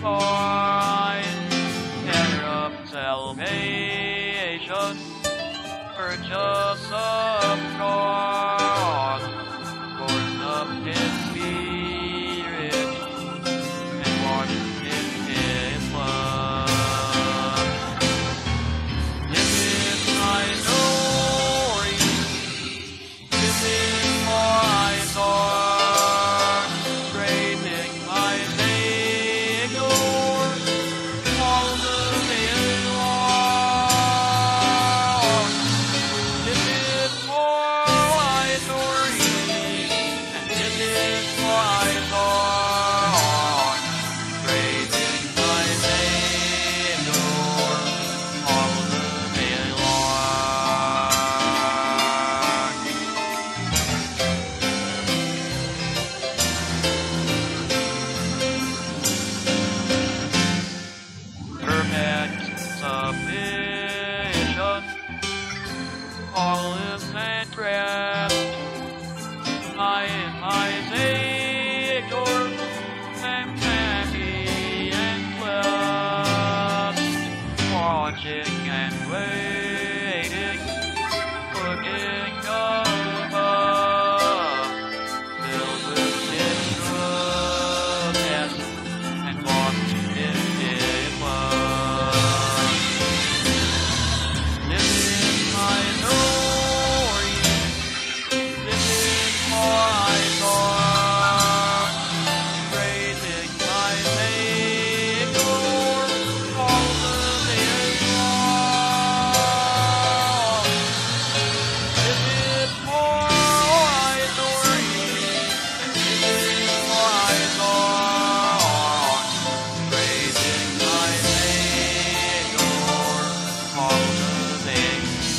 find error of salvation, purchase of God, born of His Spirit, and washed in His blood. This is my story. This is my song, praising my Savior all the day long. This is my story, and this is my song, praising my Savior all the day long. Perfect submission, all is at rest. I am my Savior, am happy and blessed, watching and waiting, looking above, filled with His goodness and washed in His blood. This is my story. This is my song, praising my Savior all the day long. This is my story, and this is my song, praising my Savior all the day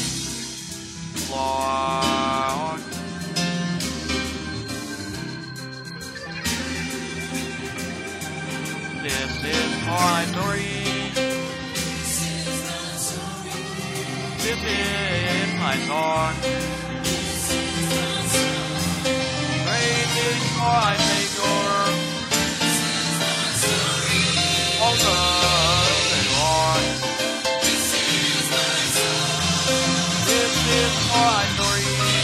long. This is my story. This is my song, praising my Savior all the day long. This is my story.